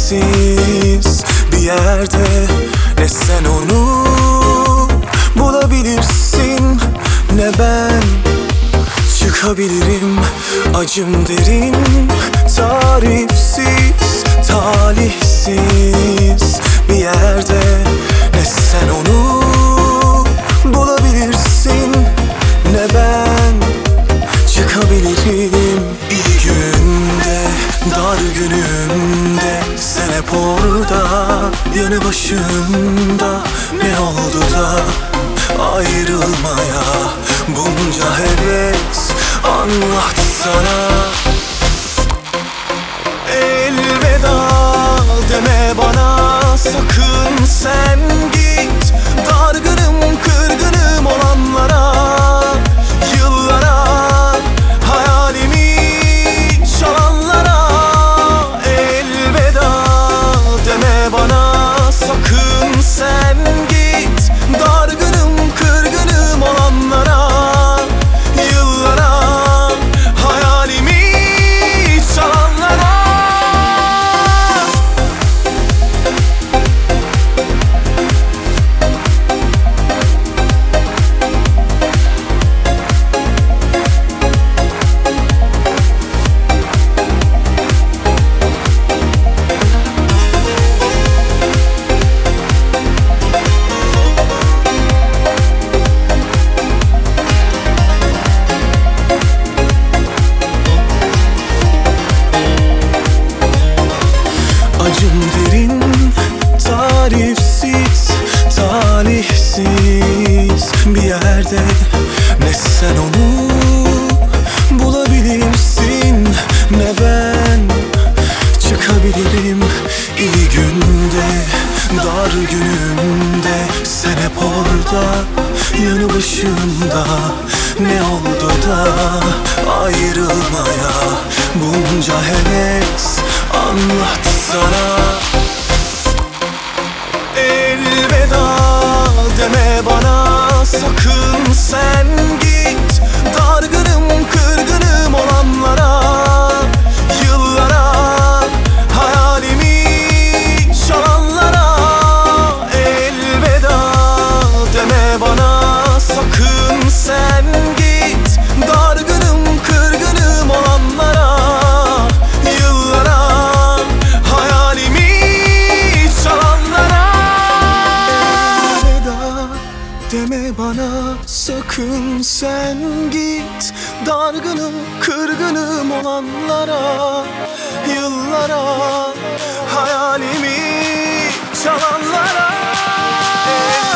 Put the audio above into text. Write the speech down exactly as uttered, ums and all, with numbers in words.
talihsiz bir yerde. Ne sen onu bulabilirsin, ne ben çıkabilirim. Acım derin, tarifsiz, talihsiz bir yerde. Ne sen onu bulabilirsin, ne ben çıkabilirim. İyi günde, dar günümde sen hep orada, yanı başımda. Ne oldu da ayrılmaya bunca heves anlatsana. Elveda deme bana sakın, sen git. Dargınım, kırgınım olanlara, yıllara, hayalimi çalanlara. Elveda deme bana sakın, sen git. Dargınım, kırgınım olanlara, yıllara, hayalimi çalanlara. Acım derin, tarifsiz, talihsiz bir yerde. Ne sen onu bulabilirsin, ne ben çıkabilirim. İyi günde, dar günümde sen hep orada, yanı başımda. Ne oldu da ayrılmaya bunca heves anlatsana. Elveda deme bana sakın, sen git. Dargınım, kırgınım olanlara, yıllara, hayalimi çalanlara. Elveda deme bana sakın, sen git. Dargınım, kırgınım olanlara, yıllara, hayalimi çalanlara. Elveda deme bana sakın, sen git. Dargınım, kırgınım olanlara, yıllara, hayalimi çalanlara.